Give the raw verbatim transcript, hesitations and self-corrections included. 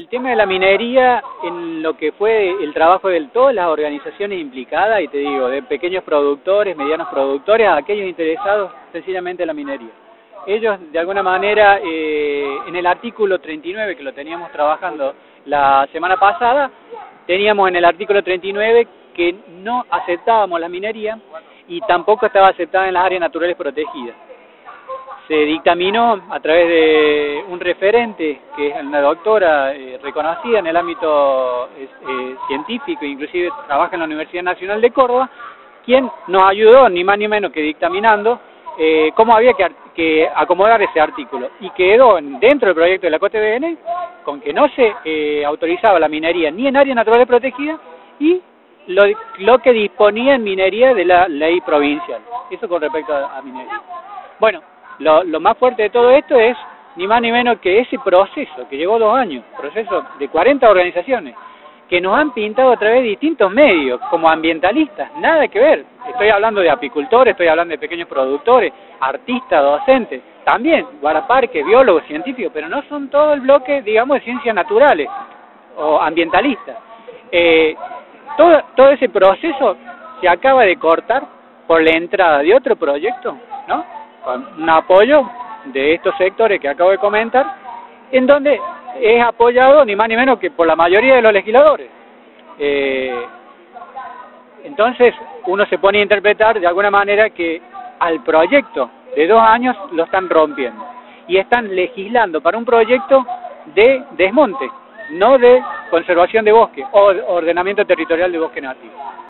el tema de la minería, en lo que fue el trabajo de todas las organizaciones implicadas, y te digo, de pequeños productores, medianos productores, a aquellos interesados sencillamente en la minería. Ellos, de alguna manera, eh, en el artículo treinta y nueve, que lo teníamos trabajando la semana pasada, teníamos en el artículo treinta y nueve que no aceptábamos la minería y tampoco estaba aceptada en las áreas naturales protegidas. Se dictaminó a través de un referente, que es una doctora eh, reconocida en el ámbito eh, científico, inclusive trabaja en la Universidad Nacional de Córdoba, quien nos ayudó, ni más ni menos que dictaminando, eh, cómo había que, que acomodar ese artículo. Y quedó dentro del proyecto de la C O T B N con que no se eh, autorizaba la minería ni en áreas naturales protegidas y lo, lo que disponía en minería de la ley provincial. Eso con respecto a, a minería. Bueno, Lo, lo más fuerte de todo esto es ni más ni menos que ese proceso que llevó dos años, proceso de cuarenta organizaciones, que nos han pintado a través de distintos medios, como ambientalistas, nada que ver. Estoy hablando de apicultores, estoy hablando de pequeños productores, artistas, docentes, también guardaparques, biólogos, científicos, pero no son todo el bloque, digamos, de ciencias naturales o ambientalistas. Eh, todo, todo ese proceso se acaba de cortar por la entrada de otro proyecto, ¿no? Con un apoyo de estos sectores que acabo de comentar, en donde es apoyado ni más ni menos que por la mayoría de los legisladores. Eh, entonces uno se pone a interpretar de alguna manera que al proyecto de dos años lo están rompiendo y están legislando para un proyecto de desmonte, no de conservación de bosque o ordenamiento territorial de bosque nativo.